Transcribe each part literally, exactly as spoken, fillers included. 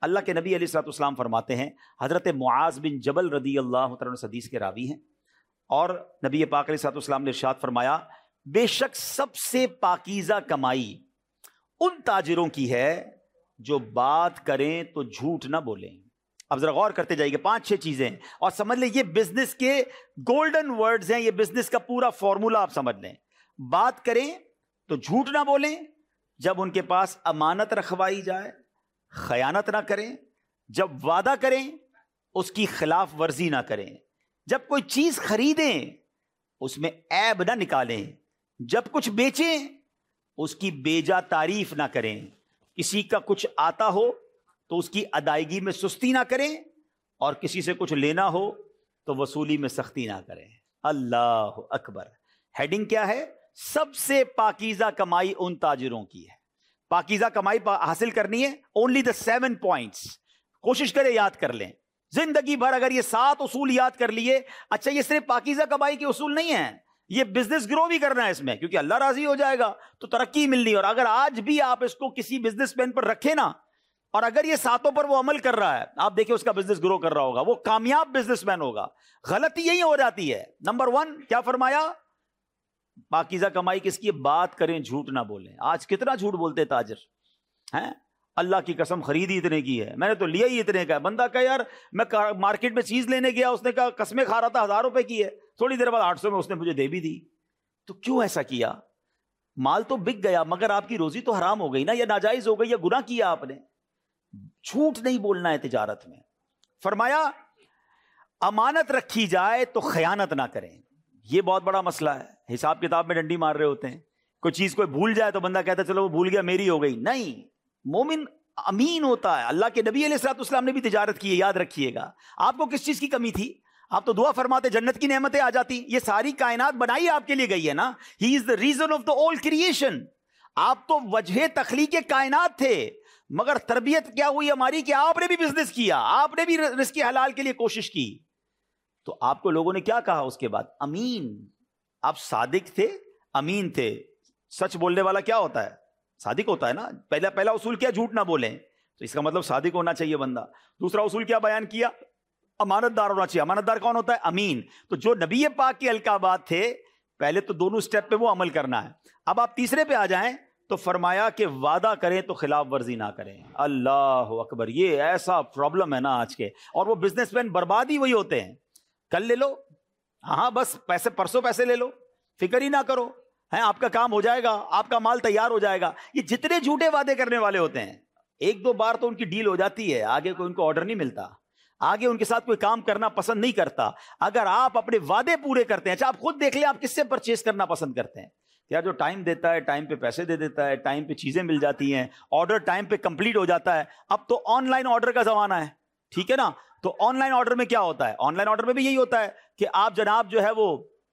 اللہ کے نبی علیہ الصلوۃ والسلام فرماتے ہیں، حضرت معاذ بن جبل رضی اللہ تعالیٰ عنہ حدیث کے راوی ہیں، اور نبی پاک علیہ الصلوۃ والسلام نے ارشاد فرمایا، بے شک سب سے پاکیزہ کمائی ان تاجروں کی ہے جو بات کریں تو جھوٹ نہ بولیں۔ اب ذرا غور کرتے جائیے، پانچ چھ چیزیں ہیں اور سمجھ لیں یہ بزنس کے گولڈن ورڈز ہیں، یہ بزنس کا پورا فارمولا آپ سمجھ لیں۔ بات کریں تو جھوٹ نہ بولیں، جب ان کے پاس امانت رکھوائی جائے خیانت نہ کریں، جب وعدہ کریں اس کی خلاف ورزی نہ کریں، جب کوئی چیز خریدیں اس میں عیب نہ نکالیں، جب کچھ بیچیں اس کی بیجا تعریف نہ کریں، کسی کا کچھ آتا ہو تو اس کی ادائیگی میں سستی نہ کریں، اور کسی سے کچھ لینا ہو تو وصولی میں سختی نہ کریں۔ اللہ اکبر۔ ہیڈنگ کیا ہے؟ سب سے پاکیزہ کمائی ان تاجروں کی ہے۔ پاکیزہ کمائی حاصل کرنی ہے، اونلی دا سیون پوائنٹس، کوشش کرے یاد کر لیں زندگی بھر۔ اگر یہ سات اصول یاد کر لیے، اچھا یہ صرف پاکیزہ کمائی کے اصول نہیں ہیں، یہ بزنس گرو بھی کرنا ہے اس میں، کیونکہ اللہ راضی ہو جائے گا تو ترقی ملنی۔ اور اگر آج بھی آپ اس کو کسی بزنس مین پر رکھے نا، اور اگر یہ ساتوں پر وہ عمل کر رہا ہے، آپ دیکھیں اس کا بزنس گرو کر رہا ہوگا، وہ کامیاب بزنس مین ہوگا۔ غلطی یہی ہو جاتی ہے۔ نمبر ون کیا فرمایا؟ پاکیزہ کمائی کس کی؟ بات کریں جھوٹ نہ بولیں۔ آج کتنا جھوٹ بولتے تاجر ہیں، اللہ کی قسم خرید ہی اتنے کی ہے، میں نے تو لیا ہی اتنے کا ہے۔ بندہ کہا یار میں مارکیٹ میں چیز لینے گیا، اس نے کہا قسمیں کھا رہا تھا ہزار روپے کی ہے، تھوڑی دیر بعد آٹھ سو میں اس نے مجھے دے بھی دی۔ تو کیوں ایسا کیا؟ مال تو بک گیا مگر آپ کی روزی تو حرام ہو گئی نا، یا ناجائز ہو گئی، یا گناہ کیا آپ نے۔ جھوٹ نہیں بولنا ہے تجارت میں۔ فرمایا امانت رکھی جائے تو خیانت نہ کریں۔ یہ بہت بڑا مسئلہ ہے، حساب کتاب میں ڈنڈی مار رہے ہوتے ہیں، کوئی چیز کوئی بھول جائے تو بندہ کہتا ہے چلو وہ بھول گیا میری ہو گئی، نہیں، مومن امین ہوتا ہے۔ اللہ کے نبی علیہ الصلوۃ والسلام نے بھی تجارت کی ہے، یاد رکھیے گا۔ آپ کو کس چیز کی کمی تھی؟ آپ تو دعا فرماتے جنت کی نعمتیں آ جاتی۔ یہ ساری کائنات بنائی آپ کے لیے گئی ہے نا، he is the reason of the all creation. آپ تو وجہ تخلیق کائنات تھے، مگر تربیت کیا ہوئی ہماری کہ آپ نے بھی بزنس کیا، آپ نے بھی رزق حلال کے لیے کوشش کی، تو آپ کو لوگوں نے کیا کہا اس کے بعد؟ امین۔ آپ صادق تھے، امین تھے۔ سچ بولنے والا کیا ہوتا ہے؟ صادق ہوتا ہے نا۔ پہلا پہلا اصول کیا؟ جھوٹ نہ بولیں، تو اس کا مطلب صادق ہونا چاہیے بندہ۔ دوسرا اصول کیا بیان کیا؟ امانت دار ہونا چاہیے۔ امانت دار کون ہوتا ہے؟ امین۔ تو جو نبی پاک کے القابات تھے، پہلے تو دونوں سٹیپ پہ وہ عمل کرنا ہے۔ اب آپ تیسرے پہ آ جائیں تو فرمایا کہ وعدہ کریں تو خلاف ورزی نہ کریں۔ اللہ اکبر۔ یہ ایسا پرابلم ہے نا آج کے، اور وہ بزنس مین برباد ہی وہی ہوتے ہیں۔ کل لے لو، ہاں بس پیسے پرسوں پیسے لے لو، فکر ہی نہ کرو، ہے آپ کا کام ہو جائے گا، آپ کا مال تیار ہو جائے گا۔ یہ جتنے جھوٹے وعدے کرنے والے ہوتے ہیں، ایک دو بار تو ان کی ڈیل ہو جاتی ہے، آگے کوئی ان کو آرڈر نہیں ملتا، آگے ان کے ساتھ کوئی کام کرنا پسند نہیں کرتا۔ اگر آپ اپنے وعدے پورے کرتے ہیں، اچھا آپ خود دیکھ لیں آپ کس سے پرچیز کرنا پسند کرتے ہیں؟ یا جو ٹائم دیتا ہے، ٹائم پہ پیسے دے دیتا ہے، ٹائم پہ چیزیں مل جاتی ہیں، آرڈر ٹائم پہ کمپلیٹ ہو جاتا ہے۔ اب تو آن لائن آرڈر کا زمانہ ہے، ٹھیک ہے نا؟ تو آن لائن آرڈر میں کیا ہوتا ہے؟ آن لائن آرڈر میں بھی یہی ہوتا ہے کہ آپ جناب جو ہے وہ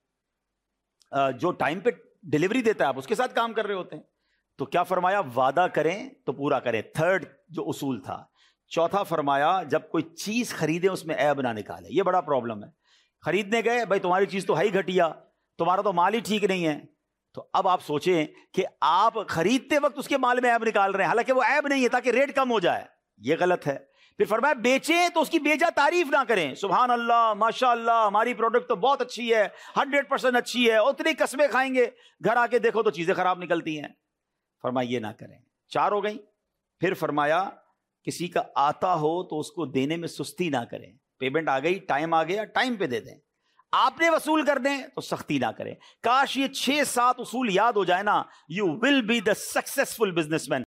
جو ٹائم پہ ڈلیوری دیتا ہے آپ اس کے ساتھ کام کر رہے ہوتے ہیں۔ تو کیا فرمایا؟ وعدہ کریں تو پورا کریں، تھرڈ جو اصول تھا۔ چوتھا فرمایا جب کوئی چیز خریدیں اس میں عیب نہ نکالے۔ یہ بڑا پرابلم ہے، خریدنے گئے بھائی تمہاری چیز تو ہے ہی گھٹیا، تمہارا تو مال ہی ٹھیک نہیں ہے، تو اب آپ سوچیں کہ آپ خریدتے وقت اس کے مال میں عیب نکال رہے ہیں، حالانکہ وہ عیب نہیں ہے تاکہ ریٹ کم ہو جائے، یہ غلط ہے۔ پھر فرمایا بیچیں تو اس کی بیجا تعریف نہ کریں، سبحان اللہ ماشاء اللہ ہماری پروڈکٹ تو بہت اچھی ہے، ہنڈریڈ پرسینٹ اچھی ہے، اتنی قسمیں کھائیں گے، گھر آ کے دیکھو تو چیزیں خراب نکلتی ہیں۔ فرمایا یہ نہ کریں۔ چار ہو گئی۔ پھر فرمایا کسی کا آتا ہو تو اس کو دینے میں سستی نہ کریں، پیمنٹ آ گئی، ٹائم آ گیا، ٹائم پہ دے دیں، آپ نے وصول کر دیں تو سختی نہ کریں۔ کاش یہ چھ سات اصول یاد ہو جائے نا، you will be the successful business man.